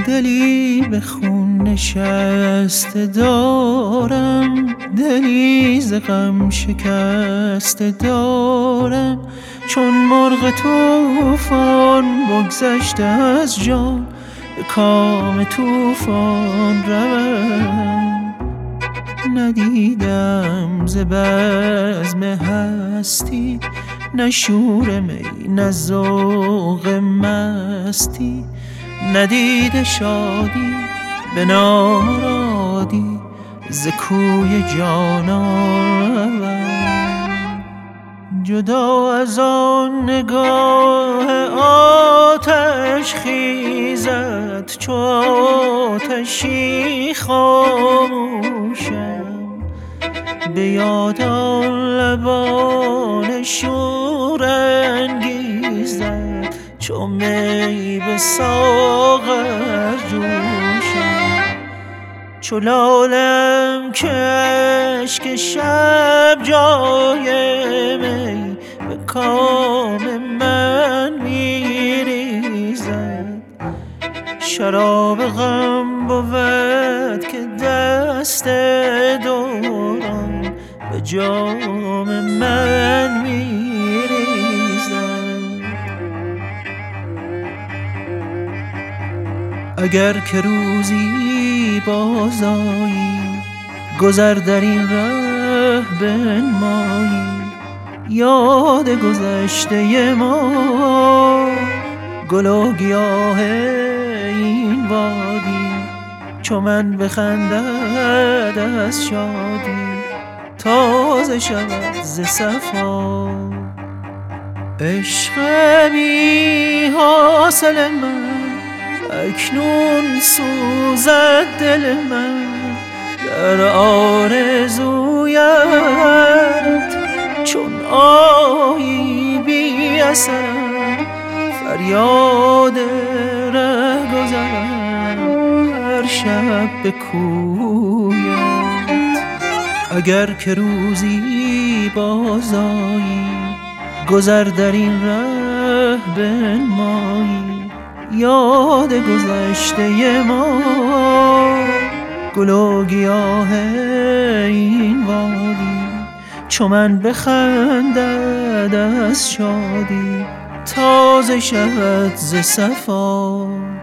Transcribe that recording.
دلی به خون نشسته دارم، دلی ز غم شکسته دارم. چون مرغ طوفان بگذشته از جان، به کام طوفان روم. ندیدم ز بزم هستی، نه شور می نه ذوق مستی. ندیده شادی به نامرادی، ز کوی جانان روم. جدا از آن نگاه آتش خیزد، چو آتشی خاموشم. به یاد آن لبان شورانگیزد، چو می به ساغر جوشم. چو لالم که اشک شب جای می، به کام من میریزد. شراب غم بود که دست دوران، به جام من میریزد. اگر که روزی بازآیی، گذر در این ره بنمایی. یاد گذشته ما، گل و گیاه این وادی. چو من بخندد از شادی، تازه شود ز صفا. عشق بی حاصل من، اکنون سوزد دل من. در آرزویت چون آیی بی اثرم، فریاد رهگذرم هر شب به کویت. اگر که روزی بازآیی، گذر در این ره بنمایی. یاد گذشته ما، گل و گیاه این وادی. چو من بخندد از شادی، تازه شود ز صفا.